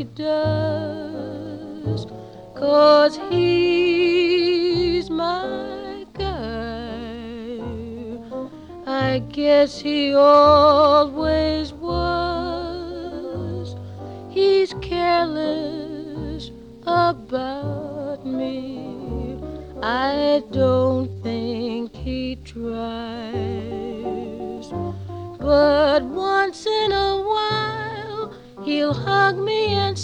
does, 'cause he's my guy. I guess he always was. He's careless about me. I don't think he tries. But once in a while he'll hug me and